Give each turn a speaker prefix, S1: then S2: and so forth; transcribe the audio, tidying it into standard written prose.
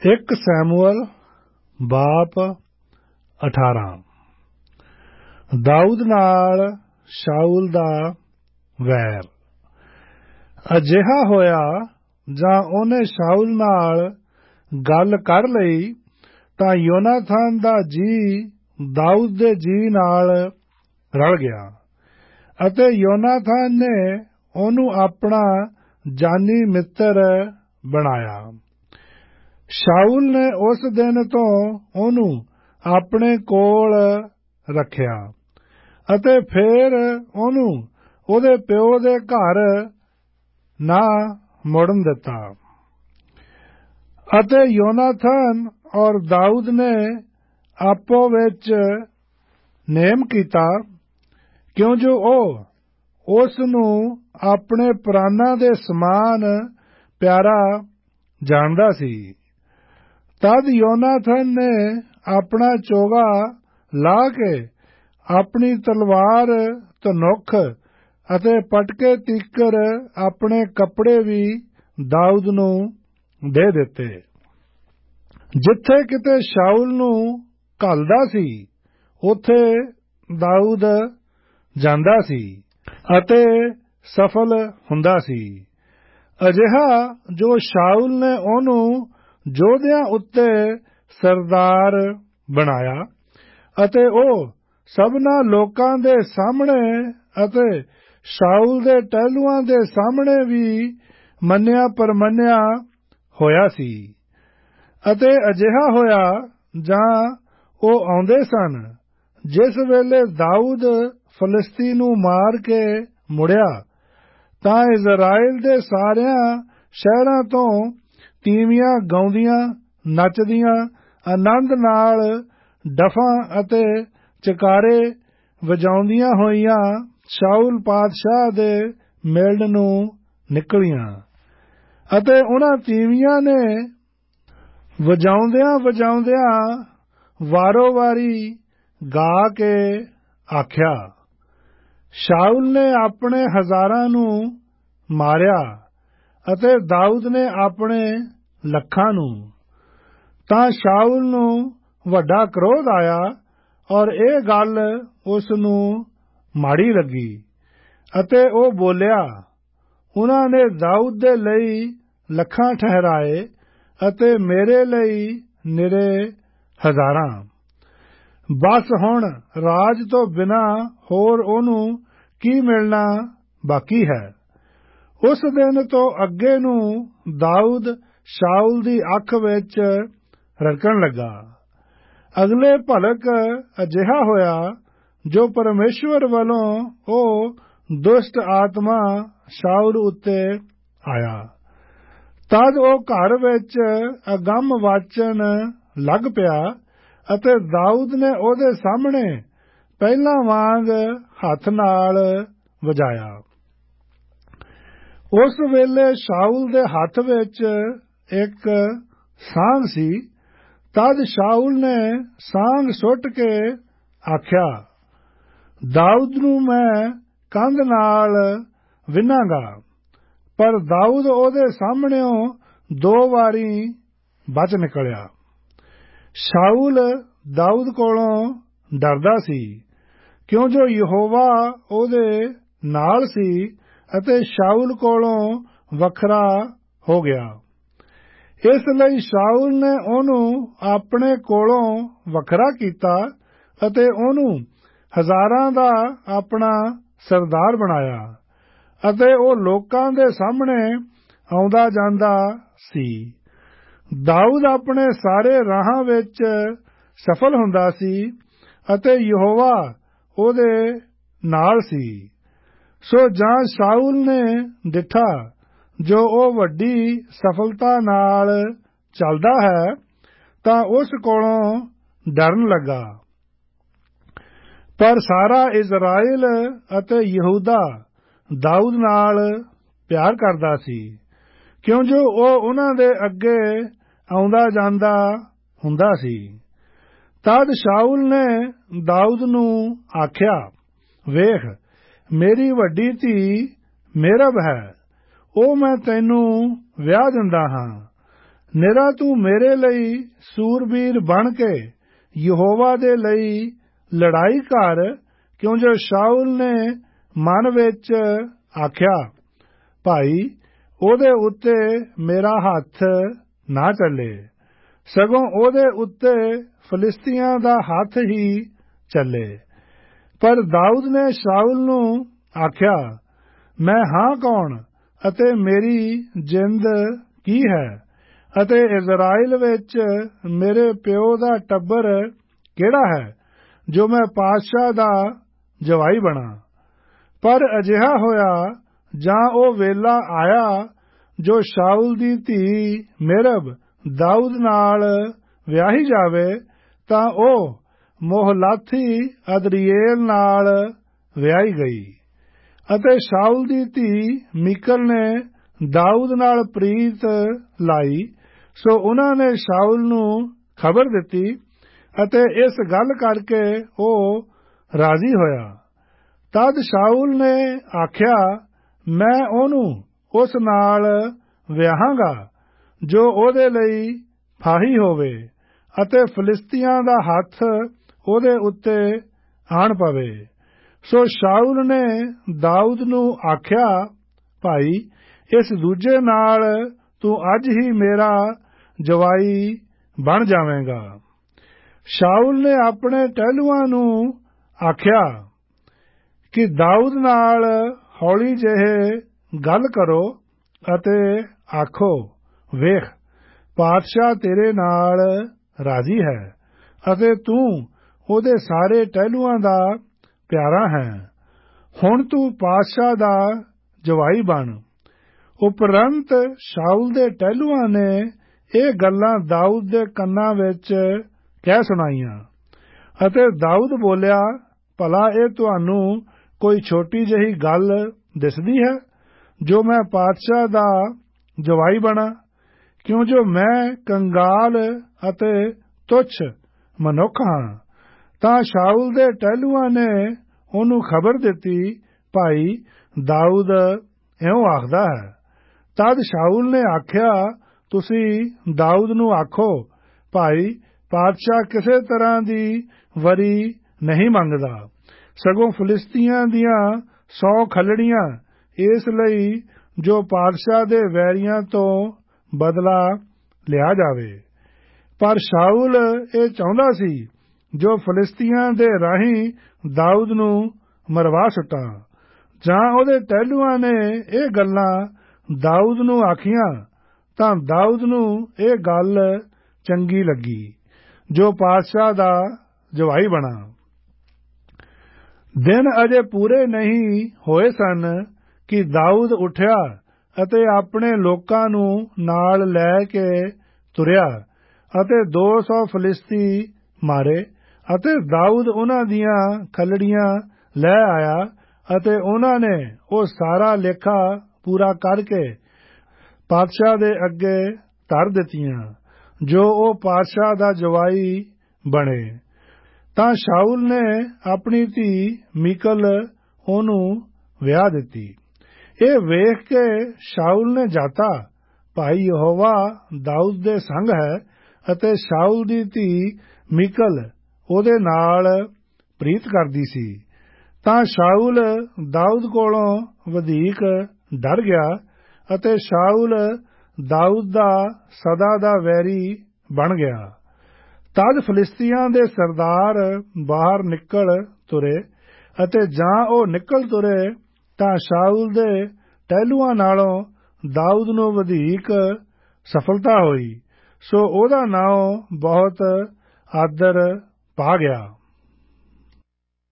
S1: ਇੱਕ ਸੈਮੂਅਲ ਬਾਪ 18। ਦਾਊਦ ਨਾਲ ਸ਼ਾਊਲ ਦਾ ਵੈਰ। ਅਜਿਹਾ ਹੋਇਆ ਜਾਂ ਉਹਨੇ ਸ਼ਾਊਲ ਨਾਲ ਗੱਲ ਕਰ ਲਈ ਤਾਂ ਯੋਨਾਥਾਨ ਦਾ ਜੀਅ ਦਾਊਦ ਦੇ ਜੀਅ ਨਾਲ ਰਲ ਗਿਆ ਅਤੇ ਯੋਨਾਥਾਨ ਨੇ ਉਹਨੂੰ ਆਪਣਾ ਜਾਨੀ ਮਿੱਤਰ ਬਣਾਇਆ। ਸ਼ਾਊਲ ਨੇ ਉਸ ਦਿਨ ਤੋਂ ਉਹਨੂੰ ਆਪਣੇ ਕੋਲ ਰੱਖਿਆ ਅਤੇ ਫਿਰ ਉਹਨੂੰ ਉਹਦੇ ਪਿਓ ਦੇ ਘਰ ਨਾ ਮੁੜਨ ਦਿੱਤਾ। ਅਤੇ ਯੋਨਾਥਾਨ ਔਰ ਦਾਊਦ ਨੇ ਆਪੋ ਵਿੱਚ ਨੇਮ ਕੀਤਾ ਕਿਉਂ ਜੋ ਉਹ ਉਸ ਨੂੰ ਆਪਣੇ ਪ੍ਰਾਣਾਂ ਦੇ ਸਮਾਨ ਪਿਆਰਾ ਜਾਣਦਾ ਸੀ। ਤਦ ਯੋਨਾਥਾਨ ਨੇ ਆਪਣਾ ਚੋਗਾ ਲਾ ਕੇ ਆਪਣੀ ਤਲਵਾਰ ਧਨੁੱਖ ਅਤੇ ਪਟਕੇ ਤੀਕਰ ਆਪਣੇ ਕੱਪੜੇ ਵੀ ਦਾਊਦ ਨੂੰ ਦੇ ਦਿੱਤੇ। ਜਿੱਥੇ ਕਿਤੇ ਸ਼ਾਊਲ ਨੂੰ ਘੱਲਦਾ ਸੀ ਉੱਥੇ ਦਾਊਦ ਜਾਂਦਾ ਸੀ ਅਤੇ ਸਫਲ ਹੁੰਦਾ ਸੀ। ਅਜਿਹਾ ਜੋ ਸ਼ਾਊਲ ਨੇ ਉਹਨੂੰ ਯੋਧਿਆਂ ਉੱਤੇ ਸਰਦਾਰ ਬਣਾਇਆ ਅਤੇ ਉਹ ਸਭਨਾਂ ਲੋਕਾਂ ਦੇ ਸਾਹਮਣੇ ਅਤੇ ਸ਼ਾਊਲ ਦੇ ਟਹਿਲੂਆਂ ਦੇ ਸਾਹਮਣੇ ਵੀ ਮੰਨਿਆ ਪਰਮੰਨਿਆ ਹੋਇਆ ਸੀ। ਅਤੇ ਅਜਿਹਾ ਹੋਇਆ ਜਾਂ ਉਹ ਆਉਂਦੇ ਸਨ ਜਿਸ ਵੇਲੇ ਦਾਊਦ ਫਲਿਸਤੀ ਨੂੰ ਮਾਰ ਕੇ ਮੁੜਿਆ ਤਾਂ ਇਜ਼ਰਾਇਲ ਦੇ ਸਾਰਿਆਂ ਸ਼ਹਿਰਾਂ ਤੋਂ ਤੀਵੀਆਂ ਗਾਉਂਦੀਆਂ ਨੱਚਦੀਆਂ ਆਨੰਦ ਨਾਲ ਡਫਾਂ ਅਤੇ ਚਕਾਰੇ ਵਜਾਉਂਦੀਆਂ ਹੋਈਆਂ ਸ਼ਾਊਲ ਪਾਤਸ਼ਾਹ ਦੇ ਮਿਲਣ ਨੂੰ ਨਿਕਲੀਆਂ। ਅਤੇ ਉਹਨਾਂ ਤੀਵੀਆਂ ਨੇ ਵਜਾਉਂਦਿਆਂ ਵਾਰੋ ਵਾਰੀ ਗਾ ਕੇ ਆਖਿਆ, ਸ਼ਾਊਲ ਨੇ ਆਪਣੇ ਹਜ਼ਾਰਾਂ ਨੂੰ ਮਾਰਿਆ ਅਤੇ ਦਾਊਦ ਨੇ ਆਪਣੇ ਲੱਖਾਂ ਨੂੰ। ਤਾਂ ਸ਼ਾਊਲ ਨੂੰ ਵੱਡਾ ਕ੍ਰੋਧ ਆਇਆ ਔਰ ਇਹ ਗੱਲ ਉਸ ਨੂੰ ਮਾੜੀ ਲੱਗੀ ਅਤੇ ਉਹ ਬੋਲਿਆ, ਉਹਨਾਂ ਨੇ ਦਾਊਦ ਦੇ ਲਈ ਲੱਖਾਂ ਠਹਿਰਾਏ ਅਤੇ ਮੇਰੇ ਲਈ ਨਿਰੇ ਹਜ਼ਾਰਾਂ। ਬਸ ਹੁਣ ਰਾਜ ਤੋਂ ਬਿਨਾਂ ਹੋਰ ਉਹਨੂੰ ਕੀ ਮਿਲਣਾ ਬਾਕੀ ਹੈ। ਉਸ ਦਿਨ ਤੋਂ ਅੱਗੇ ਨੂੰ ਦਾਊਦ ਸ਼ਾਊਲ ਦੀ ਅੱਖ ਵਿੱਚ ਰੜਕਣ ਲੱਗਾ। ਅਗਲੇ ਭਲਕ ਅਜਿਹਾ ਹੋਇਆ ਜੋ ਪਰਮੇਸ਼ਵਰ ਵੱਲੋਂ ਉਹ ਦੁਸ਼ਟ ਆਤਮਾ ਸ਼ਾਊਲ ਉੱਤੇ ਆਇਆ। ਤਦ ਉਹ ਘਰ ਵਿੱਚ ਅਗੰਮ ਵਾਚਨ ਲੱਗ ਪਿਆ ਅਤੇ ਦਾਊਦ ਨੇ ਉਹਦੇ ਸਾਹਮਣੇ ਪਹਿਲਾਂ ਵਾਂਗ ਹੱਥ ਨਾਲ ਵਜਾਇਆ। ਉਸ ਵੇਲੇ ਸ਼ਾਊਲ ਦੇ ਹੱਥ ਵਿੱਚ ਇੱਕ ਸਾਂਗ ਸੀ। ਤਦ ਸ਼ਾਊਲ ਨੇ ਸਾਂਗ ਸੁੱਟ ਕੇ ਆਖਿਆ, ਦਾਊਦ ਨੂੰ ਮੈਂ ਕੰਧ ਨਾਲ ਵਿੰਨਾਂਗਾ। ਪਰ ਦਾਊਦ ਉਹਦੇ ਸਾਹਮਣਿਓਂ 2 ਵਾਰੀ ਬਚ ਨਿਕਲਿਆ। ਸ਼ਾਊਲ ਦਾਊਦ ਕੋਲੋਂ ਡਰਦਾ ਸੀ ਕਿਉਂ ਜੋ ਯਹੋਵਾ ਉਹਦੇ ਨਾਲ ਸੀ ਅਤੇ ਸ਼ਾਊਲ ਕੋਲੋਂ ਵੱਖਰਾ ਹੋ ਗਿਆ। ਇਸ ਲਈ ਸ਼ਾਊਲ ਨੇ ਉਹਨੂੰ ਆਪਣੇ ਕੋਲੋਂ ਵੱਖਰਾ ਕੀਤਾ ਅਤੇ ਉਹਨੂੰ ਹਜ਼ਾਰਾਂ ਦਾ ਆਪਣਾ ਸਰਦਾਰ ਬਣਾਇਆ ਅਤੇ ਉਹ ਲੋਕਾਂ ਦੇ ਸਾਹਮਣੇ ਆਉਂਦਾ ਜਾਂਦਾ ਸੀ। ਦਾਊਦ ਆਪਣੇ ਸਾਰੇ ਰਾਹਾਂ ਵਿੱਚ ਸਫਲ ਹੁੰਦਾ ਸੀ ਅਤੇ ਯਹੋਵਾ ਉਹਦੇ ਨਾਲ ਸੀ। ਸੋ ਜਾਂ ਸ਼ਾਊਲ ਨੇ ਡਿੱਠਾ ਜੋ ਉਹ ਵੱਡੀ ਸਫਲਤਾ ਨਾਲ ਚੱਲਦਾ ਹੈ ਤਾਂ ਉਸ ਕੋਲੋਂ ਡਰਨ ਲੱਗਾ। ਪਰ ਸਾਰਾ ਇਜ਼ਰਾਇਲ ਅਤੇ ਯਹੂਦਾ ਦਾਊਦ ਨਾਲ ਪਿਆਰ ਕਰਦਾ ਸੀ ਕਿਉਂ ਜੋ ਉਹ ਉਹਨਾਂ ਦੇ ਅੱਗੇ ਆਉਂਦਾ ਜਾਂਦਾ ਹੁੰਦਾ ਸੀ। ਤਦ ਸ਼ਾਊਲ ਨੇ ਦਾਊਦ ਨੂੰ ਆਖਿਆ, ਵੇਖ, ਮੇਰੀ ਵੱਡੀ ਧੀ ਮੇਰਬ ਹੈ, ਉਹ ਮੈਂ ਤੈਨੂੰ ਵਿਆਹ ਦਿੰਦਾ ਹਾਂ। ਨਿਰਾ ਤੂੰ ਮੇਰੇ ਲਈ ਸੂਰਬੀਰ ਬਣ ਕੇ ਯਹੋਵਾ ਦੇ ਲਈ ਲੜਾਈ ਕਰ, ਕਿਉਂ ਜੋ ਸ਼ਾਉਲ ਨੇ ਮਨ ਵਿੱਚ ਆਖਿਆ, ਭਾਈ ਉਹਦੇ ਉੱਤੇ ਮੇਰਾ ਹੱਥ ਨਾ ਚੱਲੇ, ਸਗੋਂ ਉਹਦੇ ਉੱਤੇ ਫਲਿਸਤੀਆਂ ਦਾ ਹੱਥ ਹੀ ਚੱਲੇ। ਪਰ ਦਾਊਦ ਨੇ ਸ਼ਾਉਲ ਨੂੰ ਆਖਿਆ, ਮੈਂ ਹਾਂ ਕੌਣ ਅਤੇ ਮੇਰੀ ਜਿੰਦ ਕੀ ਹੈ, ਅਤੇ ਇਜ਼ਰਾਈਲ ਵਿੱਚ ਮੇਰੇ ਪਿਓ ਦਾ ਟੱਬਰ ਕਿਹੜਾ ਹੈ ਜੋ ਮੈਂ ਪਾਤਸ਼ਾਹ ਦਾ ਜਵਾਈ ਬਣਾ। ਪਰ ਅਜਿਹਾ ਹੋਇਆ, ਜਾਂ ਉਹ ਵੇਲਾ ਆਇਆ ਜੋ ਸ਼ਾਉਲ ਦੀ ਧੀ ਮੇਰਬ ਦਾਊਦ ਨਾਲ ਵਿਆਹੀ ਜਾਵੇ, ਤਾਂ ਉਹ ਮੋਹਲਾਥੀ ਅਦਰੀਏਲ ਨਾਲ ਵਿਆਹੀ ਗਈ। ਅਤੇ ਸ਼ਾਉਲ ਦੀ ਧੀ ਮੀਕਲ ਨੇ ਦਾਊਦ ਨਾਲ ਪ੍ਰੀਤ ਲਾਈ, ਸੋ ਉਹਨਾਂ ਨੇ ਸ਼ਾਉਲ ਨੂੰ ਖਬਰ ਦਿੱਤੀ, ਅਤੇ ਇਸ ਗੱਲ ਕਰਕੇ ਉਹ ਰਾਜ਼ੀ ਹੋਇਆ। ਤਦ ਸ਼ਾਉਲ ਨੇ ਆਖਿਆ, ਮੈਂ ਉਹਨੂੰ ਉਸ ਨਾਲ ਵਿਆਹਾਂਗਾ ਜੋ ਉਹਦੇ ਲਈ ਫਾਹੀ ਹੋਵੇ, ਅਤੇ ਫਲਿਸਤੀਆਂ ਦਾ ਹੱਥ ਉਹਦੇ ਉੱਤੇ ਆਣ ਪਵੇ। ਸੋ ਸ਼ਾਉਲ ਨੇ ਦਾਊਦ ਨੂੰ ਆਖਿਆ, ਭਾਈ ਇਸ ਦੂਜੇ ਨਾਲ ਤੂੰ ਅੱਜ ਹੀ ਮੇਰਾ ਜਵਾਈ ਬਣ ਜਾਵੇਂਗਾ। ਸ਼ਾਉਲ ਨੇ ਆਪਣੇ ਟਹਿਲੂਆਂ ਨੂੰ ਆਖਿਆ ਕਿ ਦਾਊਦ ਨਾਲ ਹੌਲੀ ਜਿਹੇ ਗੱਲ ਕਰੋ ਅਤੇ ਆਖੋ, ਵੇਖ ਪਾਤਸ਼ਾਹ ਤੇਰੇ ਨਾਲ ਰਾਜ਼ੀ ਹੈ, ਅਤੇ ਤੂੰ ਉਹਦੇ ਸਾਰੇ ਟਹਿਲੂਆਂ ਦਾ ਪਿਆਰਾ ਹੈ। ਹੁਣ ਤੂੰ ਪਾਤਸ਼ਾਹ ਦਾ ਜਵਾਈ ਬਣ। ਉਪਰੰਤ ਸ਼ਾਉਲ ਦੇ ਟਹਿਲੂਆਂ ਨੇ ਇਹ ਗੱਲਾਂ ਦਾਊਦ ਦੇ ਕੰਨਾਂ ਵਿੱਚ ਕਹਿ ਸੁਣਾਈਆਂ। ਅਤੇ ਦਾਊਦ ਬੋਲਿਆ, ਭਲਾ ਇਹ ਤੁਹਾਨੂੰ ਕੋਈ ਛੋਟੀ ਜਿਹੀ ਗੱਲ ਦਿਸਦੀ ਹੈ ਜੋ ਮੈਂ ਪਾਤਸ਼ਾਹ ਦਾ ਜਵਾਈ ਬਣਾ, ਕਿਉਂ ਜੋ ਮੈਂ ਕੰਗਾਲ ਅਤੇ ਤੁੱਛ ਮਨੁੱਖ ਹਾਂ। ਤਾਂ ਸ਼ਾਉਲ ਦੇ ਟਹਿਲੂਆਂ ਨੇ ਉਹਨੂੰ ਖਬਰ ਦਿੱਤੀ, ਭਾਈ ਦਾਊਦ ਇਉਂ ਆਖਦਾ ਹੈ। ਤਦ ਸ਼ਾਉਲ ਨੇ ਆਖਿਆ, ਤੁਸੀਂ ਦਾਊਦ ਨੂੰ ਆਖੋ, ਭਾਈ ਪਾਤਸ਼ਾਹ ਕਿਸੇ ਤਰ੍ਹਾਂ ਦੀ ਵਰੀ ਨਹੀਂ ਮੰਗਦਾ, ਸਗੋਂ ਫਲਿਸਤੀਆਂ ਦੀਆਂ 100 ਖੱਲੜੀਆਂ ਇਸ ਲਈ ਜੋ ਪਾਤਸ਼ਾਹ ਦੇ ਵੈਰੀਆਂ ਤੋਂ ਬਦਲਾ ਲਿਆ ਜਾਵੇ। ਪਰ ਸ਼ਾਉਲ ਇਹ ਚਾਹੁੰਦਾ ਸੀ ਜੋ ਫਲਿਸਤੀਆਂ ਦੇ ਰਾਹੀਂ ਦਾਊਦ ਨੂੰ ਮਰਵਾ ਸੁੱਟਾਂ। ਜਾਂ ਉਹਦੇ ਟਹਿਲੂਆਂ ਨੇ ਇਹ ਗੱਲਾਂ ਦਾਊਦ ਨੂੰ ਆਖੀਆਂ, ਤਾਂ ਦਾਊਦ ਨੂੰ ਇਹ ਗੱਲ ਚੰਗੀ ਲੱਗੀ ਜੋ ਪਾਤਸ਼ਾਹ ਦਾ ਜਵਾਈ ਬਣਾ। ਦਿਨ ਅਜੇ ਪੂਰੇ ਨਹੀਂ ਹੋਏ ਸਨ ਕਿ ਦਾਊਦ ਉੱਠਿਆ ਅਤੇ ਆਪਣੇ ਲੋਕਾਂ ਨੂੰ ਨਾਲ ਲੈ ਕੇ ਤੁਰਿਆ, ਅਤੇ 200 ਫਲਿਸਤੀ ਮਾਰੇ। ਅਤੇ ਦਾਊਦ ਉਹਨਾਂ ਦੀਆਂ ਖੱਲੜੀਆਂ ਲੈ ਆਇਆ, ਅਤੇ ਉਹਨਾਂ ਨੇ ਉਹ ਸਾਰਾ ਲੇਖਾ ਪੂਰਾ ਕਰਕੇ ਪਾਤਸ਼ਾਹ ਦੇ ਅੱਗੇ ਧਰ ਦਿੱਤੀਆਂ, ਜੋ ਉਹ ਪਾਤਸ਼ਾਹ ਦਾ ਜਵਾਈ ਬਣੇ। ਤਾਂ ਸ਼ਾਉਲ ਨੇ ਆਪਣੀ ਧੀ ਮੀਕਲ ਉਹਨੂੰ ਵਿਆਹ ਦਿੱਤੀ। ਇਹ ਵੇਖ ਕੇ ਸ਼ਾਉਲ ਨੇ ਜਾਤਾ, ਭਾਈ ਯਹੋਵਾ ਦਾਊਦ ਦੇ ਸੰਗ ਹੈ, ਅਤੇ ਸ਼ਾਉਲ ਦੀ ਧੀ ਮੀਕਲ ਉਹਦੇ ਨਾਲ ਪ੍ਰੀਤ ਕਰਦੀ ਸੀ। ਤਾਂ ਸ਼ਾਉਲ ਦਾਊਦ ਕੋਲੋਂ ਵਧੇਕ ਡਰ ਗਿਆ, ਅਤੇ ਸ਼ਾਉਲ ਦਾਊਦ ਦਾ ਸਦਾ ਦਾ ਵੈਰੀ ਬਣ ਗਿਆ। ਤਦ ਫਲਿਸਤੀਆਂ ਦੇ ਸਰਦਾਰ ਬਾਹਰ ਨਿਕਲ ਤੁਰੇ, ਅਤੇ ਜਾਂ ਉਹ ਨਿਕਲ ਤੁਰੇ ਤਾਂ ਸ਼ਾਉਲ ਦੇ ਟਹਿਲੂਆਂ ਨਾਲੋਂ ਦਾਊਦ ਨੂੰ ਵਧੇਕ ਸਫਲਤਾ ਹੋਈ, ਸੋ ਉਹਦਾ ਨਾਮ ਬਹੁਤ ਆਦਰ ਪਾ ਗਿਆ।